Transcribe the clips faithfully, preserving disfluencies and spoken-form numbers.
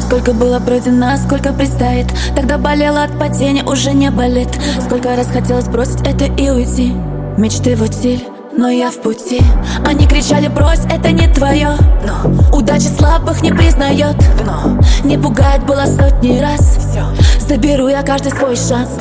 Сколько было пройдено, сколько предстоит. Тогда болело от падения, уже не болит. Сколько раз хотелось бросить это и уйти. Мечты в утиль, но я в пути. Они кричали: брось, это не твое. Но удача слабых не признает. Но не пугает, было сотни раз. Все. Заберу я каждый свой шанс.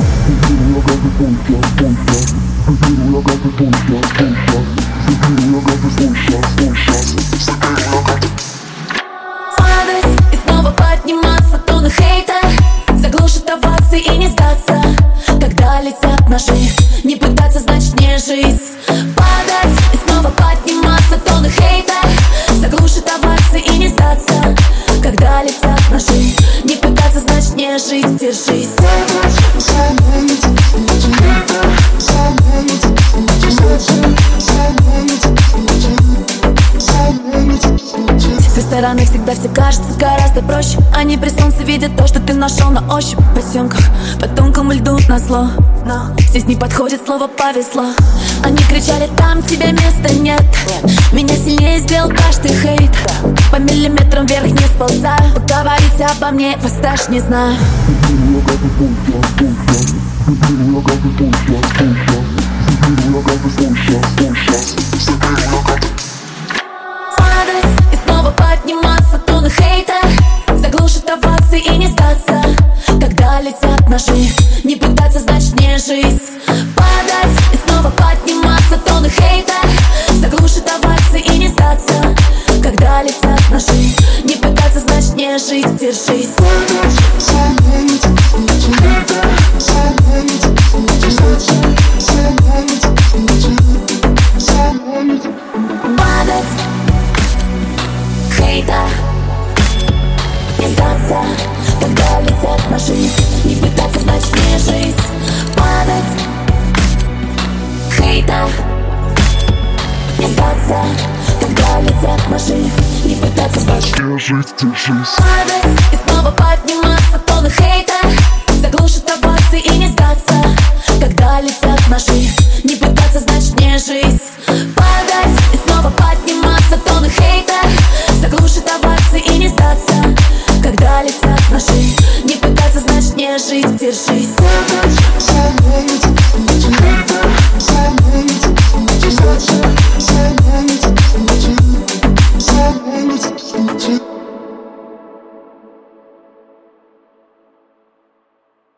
Падать и снова подниматься, тонны хейта заглушит овации и не сдаться. Когда летят наши, не пытаться, значит не жизнь. Падать и снова подниматься, тонны хейта заглушит овации и не сдаться. Когда летят наши, не пытаться, значит не жить, держись. Со стороны всегда все кажется гораздо проще. Они при солнце видят то, что ты нашел на ощупь. По съемках, по тонкому льду назло. Но здесь не подходит слово «повезло». Они кричали: там тебе места нет. Меня сильнее сделал каждый хейт. По миллиметрам вверх не сползаю. Поговорите обо мне, вас даже не знаю. Падать и снова подниматься, тонны хейта заглушит овации и не сдаться. Когда летят наши, не пытаться, значит не жизнь. Падать и снова подниматься, тонны хейта заглушит овации и не сдаться. Когда летят наши, не пытаться, значит не жить, держись. Падать, хейта, не сдаться. Когда летят наши, не пытаться, значит не жизнь. Падать, хейта, не сдаться. Когда летят наши, не пытаться, значит не жить, держись. Падать и снова подниматься, тонны хейта заглушит овации и не сдаться. Когда летят наши,